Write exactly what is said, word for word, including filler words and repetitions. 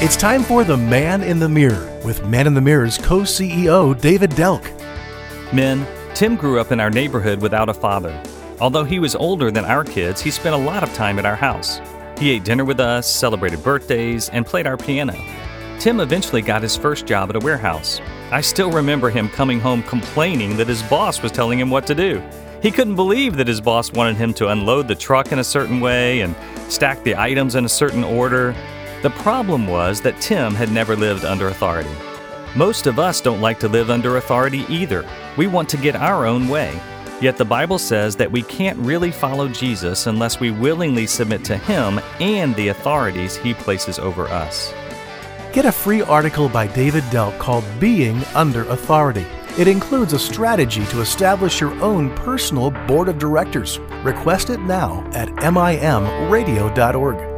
It's time for The Man in the Mirror with Man in the Mirror's co-C E O, David Delk. Men, Tim grew up in our neighborhood without a father. Although he was older than our kids, he spent a lot of time at our house. He ate dinner with us, celebrated birthdays, and played our piano. Tim eventually got his first job at a warehouse. I still remember him coming home complaining that his boss was telling him what to do. He couldn't believe that his boss wanted him to unload the truck in a certain way and stack the items in a certain order. The problem was that Tim had never lived under authority. Most of us don't like to live under authority either. We want to get our own way. Yet the Bible says that we can't really follow Jesus unless we willingly submit to Him and the authorities He places over us. Get a free article by David Delk called Being Under Authority. It includes a strategy to establish your own personal board of directors. Request it now at M I M radio dot org.